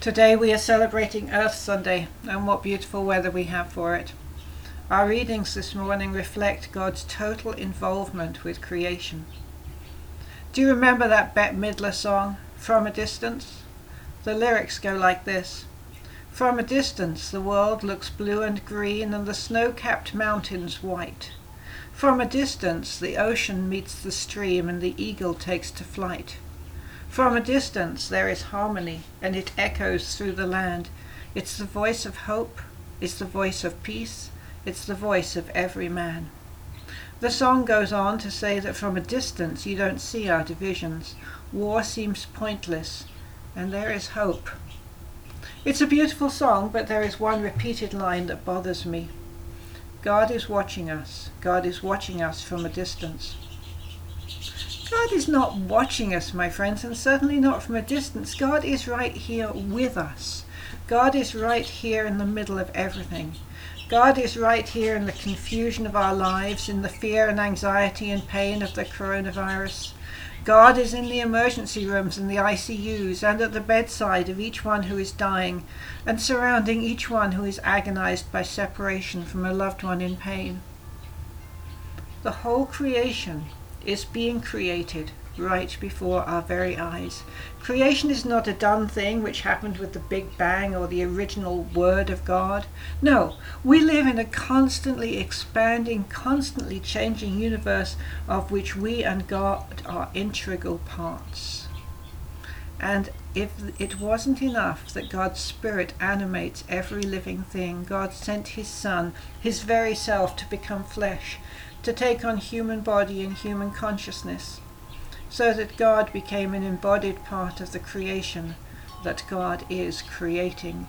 Today we are celebrating Earth Sunday, and what beautiful weather we have for it. Our readings this morning reflect God's total involvement with creation. Do you remember that Bette Midler song, From a Distance? The lyrics go like this. From a distance the world looks blue and green and the snow-capped mountains white. From a distance the ocean meets the stream and the eagle takes to flight. From a distance there is harmony, and it echoes through the land. It's the voice of hope, it's the voice of peace, it's the voice of every man. The song goes on to say that from a distance you don't see our divisions. War seems pointless, and there is hope. It's a beautiful song, but there is one repeated line that bothers me. God is watching us. God is watching us from a distance. God is not watching us, my friends, and certainly not from a distance. God is right here with us. God is right here in the middle of everything. God is right here in the confusion of our lives, in the fear and anxiety and pain of the coronavirus. God is in the emergency rooms and the ICUs and at the bedside of each one who is dying and surrounding each one who is agonized by separation from a loved one in pain. The whole creation is being created right before our very eyes. Creation is not a done thing which happened with the Big Bang or the original Word of God. No, we live in a constantly expanding, constantly changing universe of which we and God are integral parts. And if it wasn't enough that God's Spirit animates every living thing, God sent His Son, His very self, to become flesh, to take on human body and human consciousness, so that God became an embodied part of the creation that God is creating,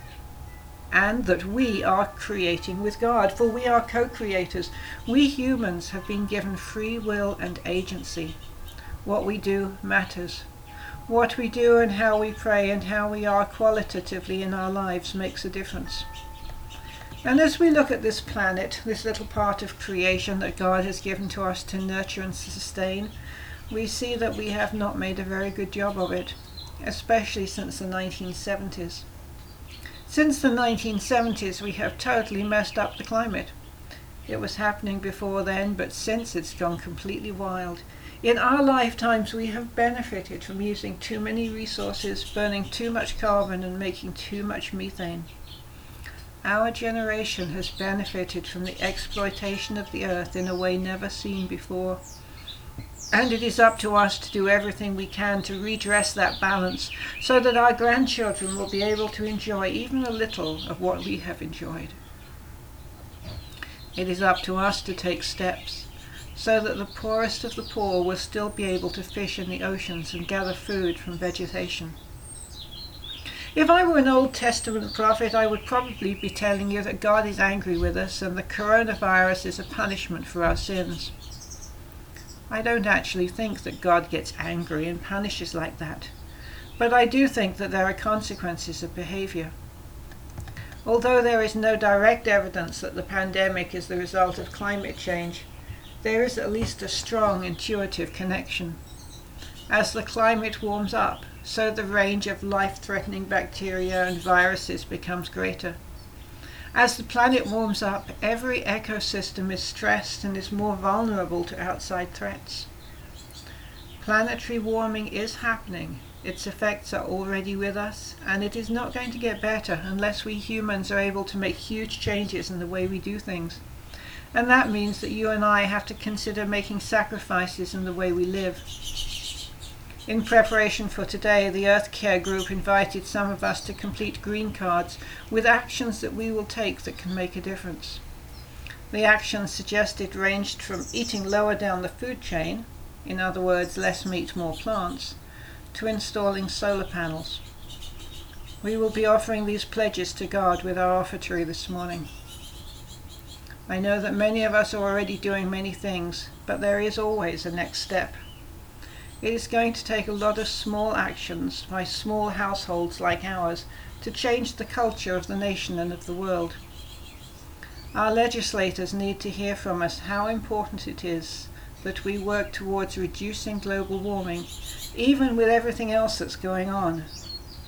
and that we are creating with God, for we are co-creators. We humans have been given free will and agency. What we do matters. What we do and how we pray and how we are qualitatively in our lives makes a difference. And as we look at this planet, this little part of creation that God has given to us to nurture and sustain, we see that we have not made a very good job of it, especially since the 1970s. Since the 1970s, we have totally messed up the climate. It was happening before then, but since it's gone completely wild. In our lifetimes, we have benefited from using too many resources, burning too much carbon, and making too much methane. Our generation has benefited from the exploitation of the earth in a way never seen before. And it is up to us to do everything we can to redress that balance so that our grandchildren will be able to enjoy even a little of what we have enjoyed. It is up to us to take steps so that the poorest of the poor will still be able to fish in the oceans and gather food from vegetation. If I were an Old Testament prophet, I would probably be telling you that God is angry with us and the coronavirus is a punishment for our sins. I don't actually think that God gets angry and punishes like that, but I do think that there are consequences of behavior. Although there is no direct evidence that the pandemic is the result of climate change, there is at least a strong intuitive connection. As the climate warms up, so the range of life-threatening bacteria and viruses becomes greater. As the planet warms up, every ecosystem is stressed and is more vulnerable to outside threats. Planetary warming is happening. Its effects are already with us, and it is not going to get better unless we humans are able to make huge changes in the way we do things. And that means that you and I have to consider making sacrifices in the way we live. In preparation for today, the Earth Care Group invited some of us to complete green cards with actions that we will take that can make a difference. The actions suggested ranged from eating lower down the food chain, in other words, less meat, more plants, to installing solar panels. We will be offering these pledges to God with our offertory this morning. I know that many of us are already doing many things, but there is always a next step. It is going to take a lot of small actions by small households like ours to change the culture of the nation and of the world. Our legislators need to hear from us how important it is that we work towards reducing global warming, even with everything else that's going on.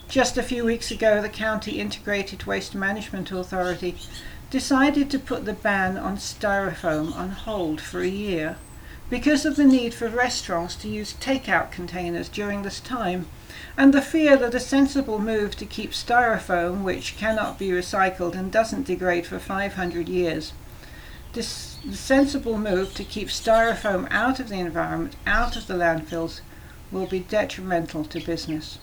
Just a few weeks ago, the County Integrated Waste Management Authority decided to put the ban on styrofoam on hold for a year because of the need for restaurants to use takeout containers during this time, and the fear that a sensible move to keep styrofoam, which cannot be recycled and doesn't degrade for 500 years, the sensible move to keep styrofoam out of the environment, out of the landfills, will be detrimental to business.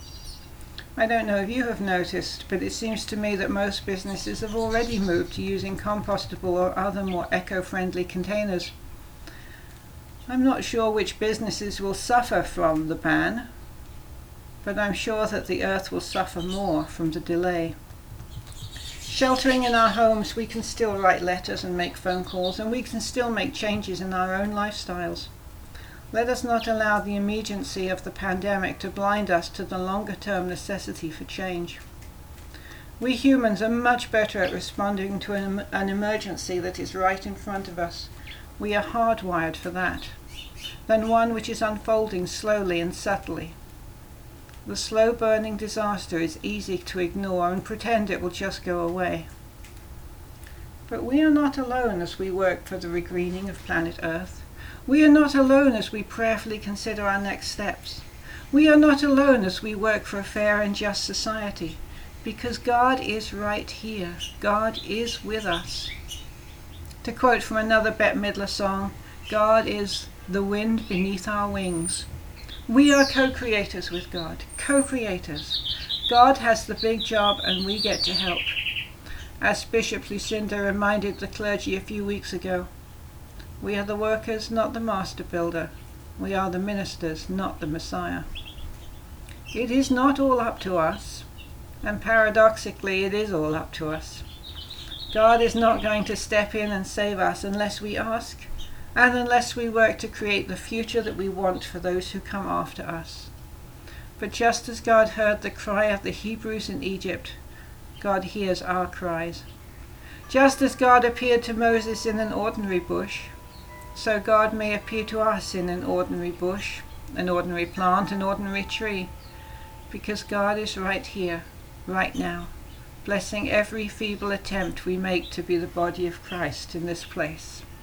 I don't know if you have noticed, but it seems to me that most businesses have already moved to using compostable or other more eco-friendly containers. I'm not sure which businesses will suffer from the ban, but I'm sure that the earth will suffer more from the delay. Sheltering in our homes, we can still write letters and make phone calls, and we can still make changes in our own lifestyles. Let us not allow the immediacy of the pandemic to blind us to the longer-term necessity for change. We humans are much better at responding to an emergency that is right in front of us. We are hardwired for that, than one which is unfolding slowly and subtly. The slow-burning disaster is easy to ignore and pretend it will just go away. But we are not alone as we work for the regreening of planet Earth. We are not alone as we prayerfully consider our next steps. We are not alone as we work for a fair and just society, because God is right here. God is with us. To quote from another Bette Midler song, God is the wind beneath our wings. We are co-creators with God, co-creators. God has the big job and we get to help. As Bishop Lucinda reminded the clergy a few weeks ago, we are the workers, not the master builder. We are the ministers, not the Messiah. It is not all up to us, and paradoxically it is all up to us. God is not going to step in and save us unless we ask, and unless we work to create the future that we want for those who come after us. But just as God heard the cry of the Hebrews in Egypt, God hears our cries. Just as God appeared to Moses in an ordinary bush, so God may appear to us in an ordinary bush, an ordinary plant, an ordinary tree, because God is right here, right now, blessing every feeble attempt we make to be the body of Christ in this place.